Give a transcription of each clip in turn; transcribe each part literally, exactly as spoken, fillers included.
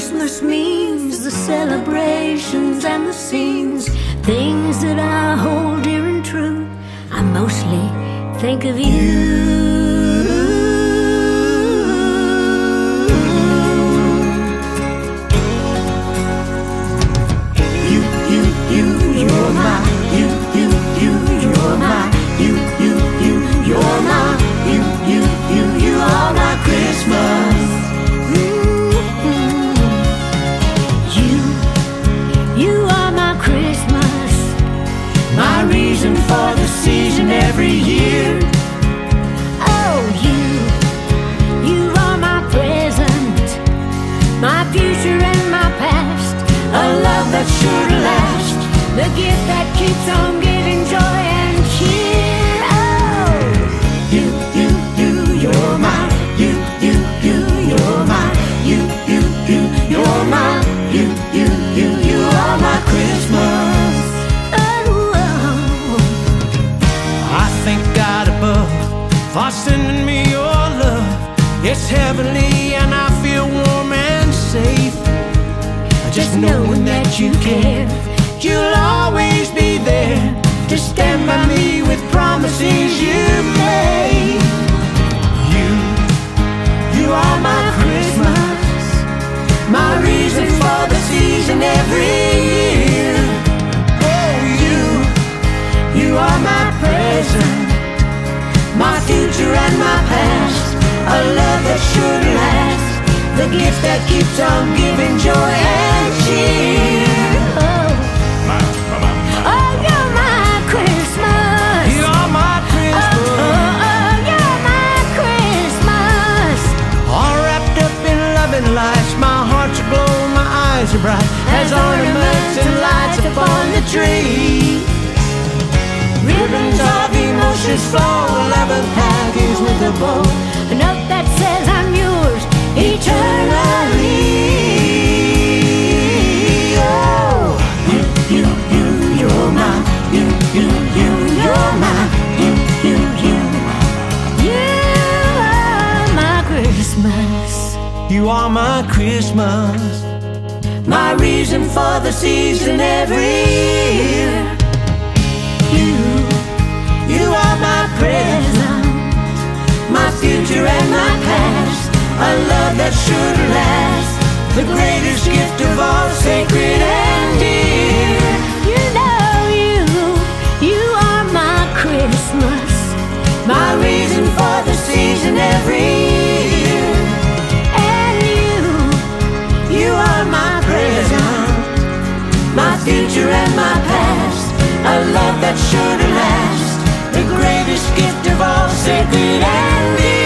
Christmas means, the celebrations and the scenes, things that I hold dear and true. I mostly think of you. For the season every year. Oh, you, you are my present, my future and my past, a love that's sure to last, the gift that keeps on giving joy and cheer. Oh, you, you, you, you're my, you, you, you, you're my, you, you, you, you're my, you, you, you, you are my Christmas. For sending me your love. It's heavenly and I feel warm and safe, just knowing that you care. You'll always be there to stand by me with promises you made. You, you are my Christmas, my reason for the season every year. Oh, you, you are my present, my future and my past, a love that's sure to last, the gift that keeps on giving joy and cheer. Oh, oh you're my Christmas. You're my Christmas. Oh, oh, oh, you're my Christmas. All wrapped up in loving lights, my heart's aglow, my eyes are bright, as ornaments and lights upon the tree. Ribbons of emotions flow, eleven packaged with a bow, a note that says I'm yours eternally. Oh, you, you, you, you're mine. You, you, you, you're mine. You, you, you, you are my Christmas. You are my Christmas, my reason for the season every year. You, you are my present, my future and my past, a love that's sure to last, the greatest gift of all, sacred and dear. You know you, you are my Christmas, my reason for the season every year. And you, you are my present, my future and my past, a love that's sure to last, the greatest gift of all, sacred and dear.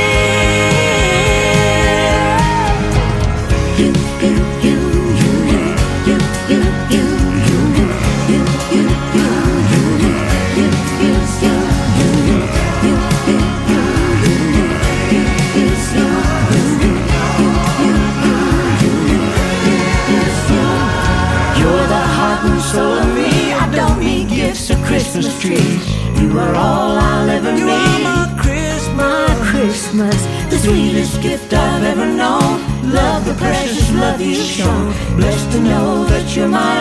You, you, you, you, you, you, you, you, you, you, you, you, you're the heart and soul of me. I don't need gifts or Christmas trees. You are all I'll ever need. You are my Christmas, my Christmas, the sweetest gift I've ever known. Love, the precious love you've shown. Blessed to know that you're my